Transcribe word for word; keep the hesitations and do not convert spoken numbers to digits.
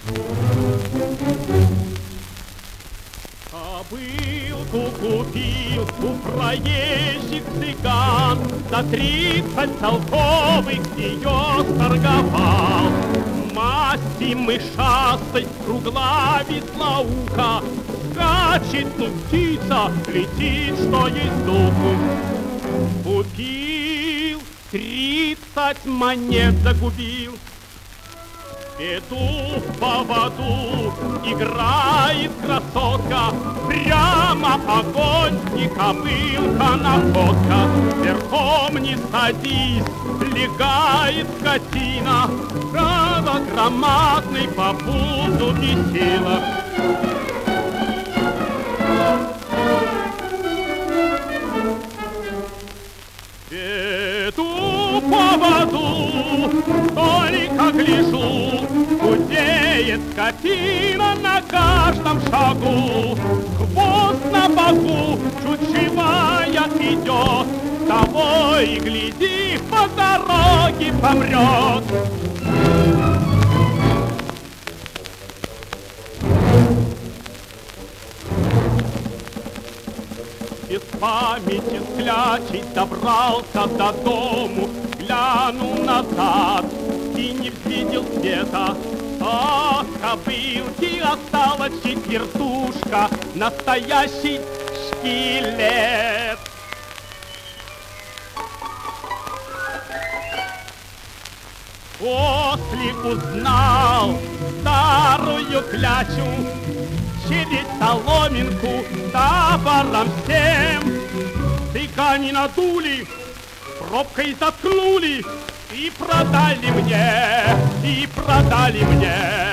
Кобылку купил у проезжих цыган, за тридцать толковых ее сторговал. Масти мышастой, кругла веслоуха, скачет, ну птица, летит, что есть духу. Купил, тридцать монет загубил. Иду в поводу, играет красотка, прямо огонь, не кобылка, находка. Верхом не садись, легает скотина, право громадный по пузу бесила. Иду по воду, только гляжу, худеет скотина на каждом шагу. Хвост на боку, чуть-чевая идет, того и гляди, по дороге помрет. Без памяти склячий добрался до дому, глянул назад и не видел света. От кобылки осталась четвертушка, настоящий шкелет. После узнал старую клячу, через соломинку табором всем. Цыгане надули, пробкой заткнули и продали мне, и продали мне.